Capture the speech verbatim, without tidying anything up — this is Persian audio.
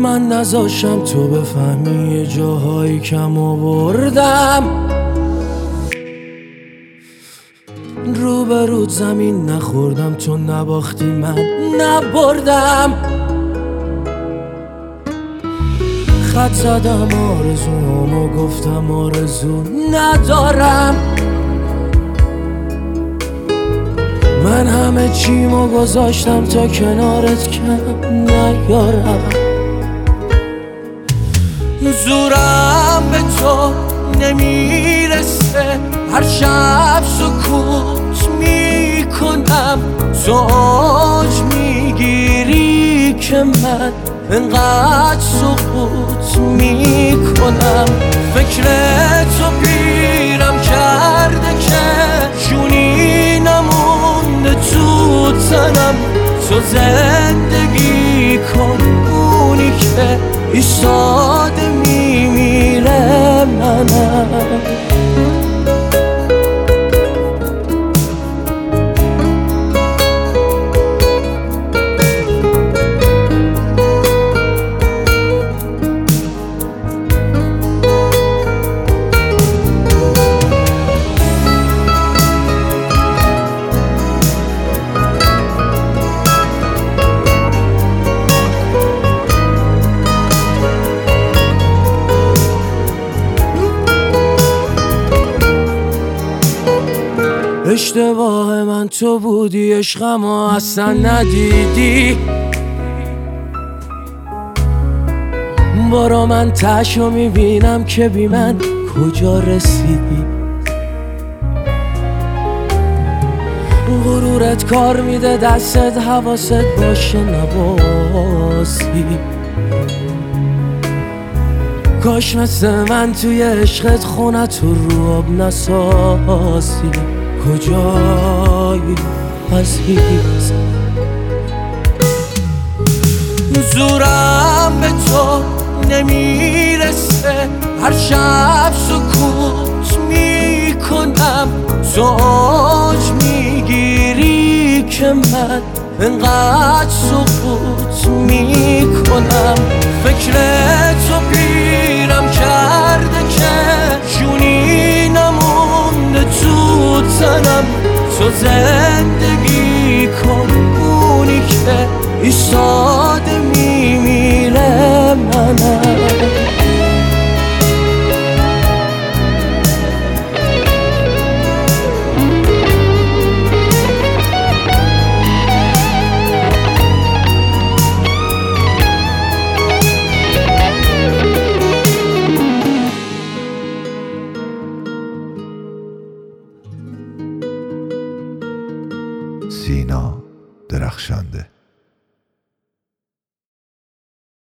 من نذاشم تو بفهمی یه جاهایی کم آوردم، رو به رود زمین نخوردم تو نباختی من نبردم. خط زدم آرزومو گفتم آرزو ندارم، من همه چیمو گذاشتم تا کنارت کم نیارم. زورم به تو نمیرسه، هر شب سکوت میکنم، تو اوج میگیری که من انقدر سکوت میکنم. فکر تو پیرم کرده که جونی نمونده تو تنم، تو زندگی کن اونی که ایستاده میمیره منم. اشتباه من تو بودی، عشقم اصلا ندیدی، برا من تشو میبینم که بی من کجا رسیدی. غرورت کار میده دستت حواست باشه نباسی، کاش مثل من توی عشقت خونت رو آب نسازی. کجایی عزیز؟ زورم به تو نمیرسه، هر شب سکوت میکنم، تو اوج میگیری که من انقدر سکوت میکنم. فکر تو پیرم کرده که جونی نمونده تو تنم، تو زندگی کن اونی که ایستاده میمیره منم. سینا درخشنده.